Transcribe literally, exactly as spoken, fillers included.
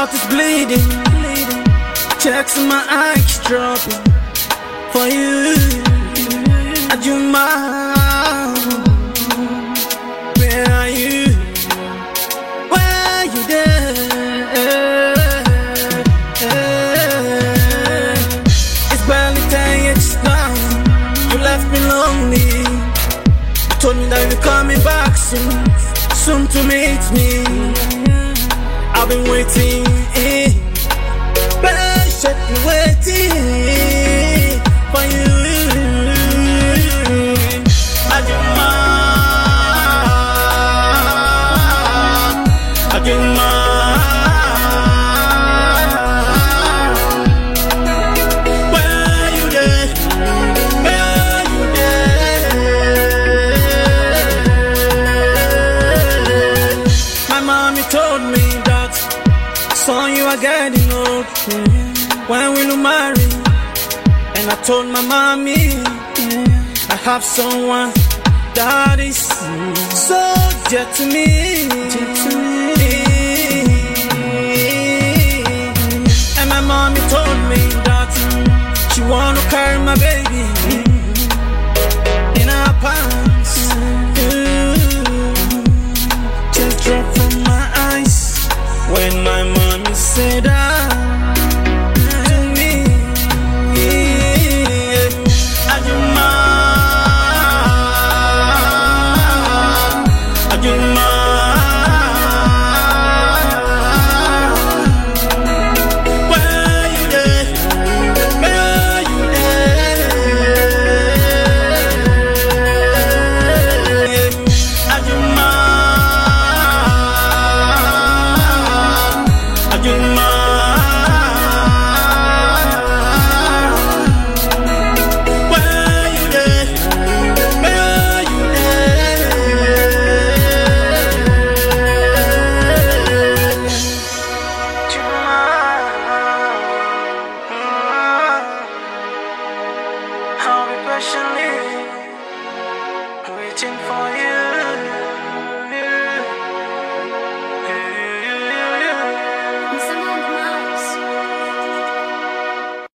heart is bleeding, checks in my eyes dropping. For you, Ajuma, where are you? Where are you there? It's barely ten years now. You left me lonely. You told me that you're coming back soon, soon to meet me. I've been waiting, patiently waiting for you. Ajuma, Ajuma, where are you there? Where are you there? My mommy told me that son, you are getting old. When will you marry? And I told my mommy I have someone that is so dear to me. And my mommy told me that she wanna carry my baby in her pants. Tears drop from my eyes when my mommy said that to me. Ajuma, Ajuma, where are you there? Where are you there? Ajuma, Ajuma, where are you there? Where are you there? I'll be patiently waiting for you.